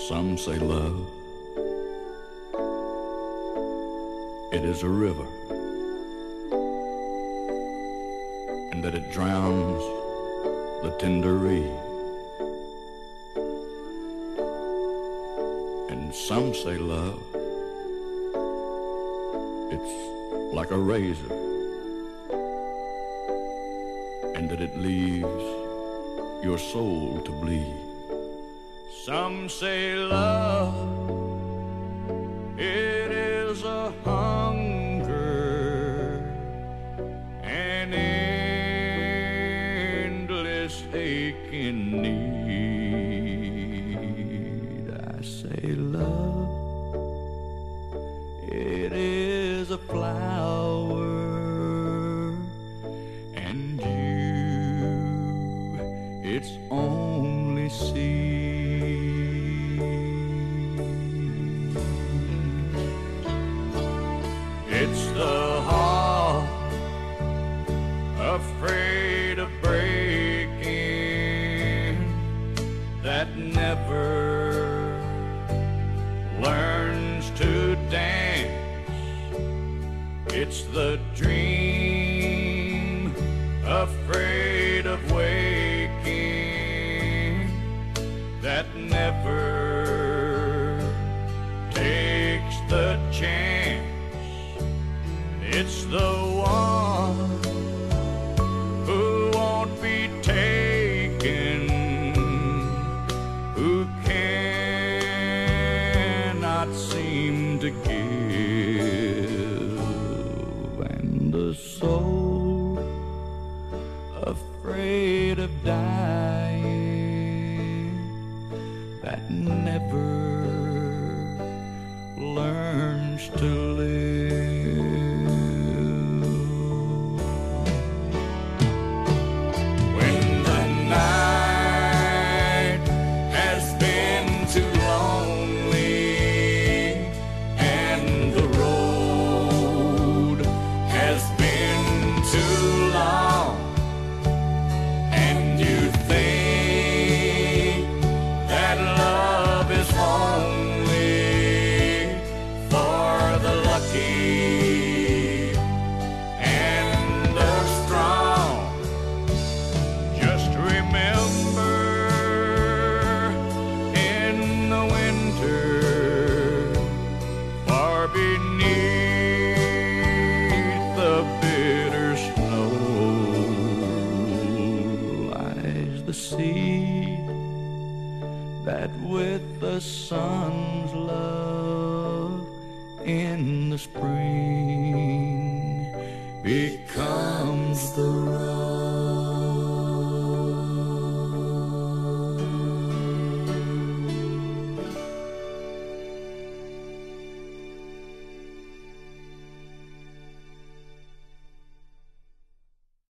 Some say love, it is a river, and that it drowns the tender reed. And some say love, it's like a razor, and that it leaves your soul to bleed. Some say love, it is a hunger, an endless aching need. I say love, it is a flower, and you, its only seed. It's the heart afraid of breaking that never learns to dance. It's the dream afraid of waking that never takes the chance. It's the one who won't be taken, who cannot seem to give, and the soul afraid of dying that never learns to live. Seed that with the sun's love in the spring becomes the